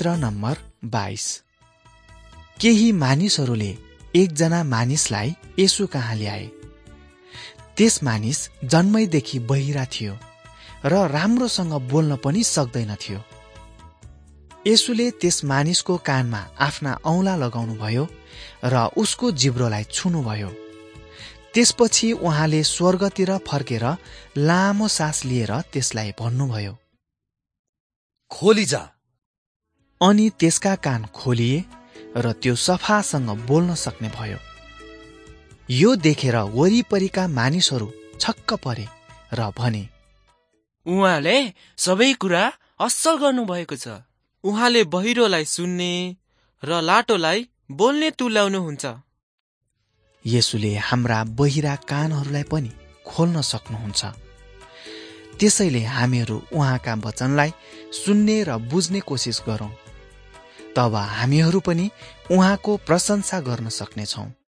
चित्र नम्बर 22। केही मानिसहरूले एकजना मानिसलाई येशू कहाँ ल्याए। त्यस मानिस जन्मैदेखि बहिरा थियो र राम्रोसँग बोल्न पनि सक्दैनथ्यो। येशूले त्यस मानिसको कानमा आफ्ना औँला लगाउनुभयो र उसको जिब्रोलाई छुनुभयो। त्यसपछि उहाँले स्वर्गतिर फर्केर लामो सास लिएर त्यसलाई भन्नुभयो, खोली जा। अनि त्यसका कान खोलिए र त्यो सफासँग बोल्न सक्ने भयो। यो देखेर वरिपरिका मानिसहरू छक्क परे र भने, उहाँले सबै कुरा असल गर्नुभएको छ। उहाँले बहिरोलाई सुन्ने र लाटोलाई बोल्ने तुल्याउनुहुन्छ। येशूले हाम्रा बहिरा कानहरूलाई पनि खोल्न सक्नुहुन्छ। त्यसैले हामीहरू उहाँका वचनलाई सुन्ने र बुझ्ने कोसिस गरौँ। तब हामीहरू पनि उहाँको प्रशंसा गर्न सक्नेछौँ।